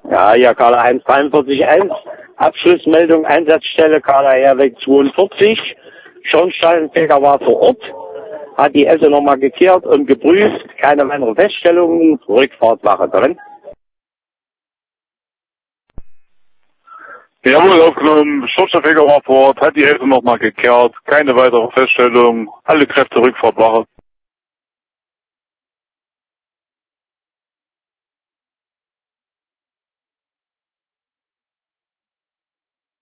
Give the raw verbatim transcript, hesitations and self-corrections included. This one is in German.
Ja, ja, Karla eins dreiundvierzig eins, Abschlussmeldung, Einsatzstelle Karla Herweg zweiundvierzig, Schornsteinfeger war vor Ort, hat die Esse nochmal gekehrt und geprüft, keine weiteren Feststellungen, Rückfahrtwache drin. Jawohl, aufgenommen, Schornsteinfeger war vor Ort, hat die Esse nochmal gekehrt, keine weitere Feststellung, alle Kräfte Rückfahrtwache.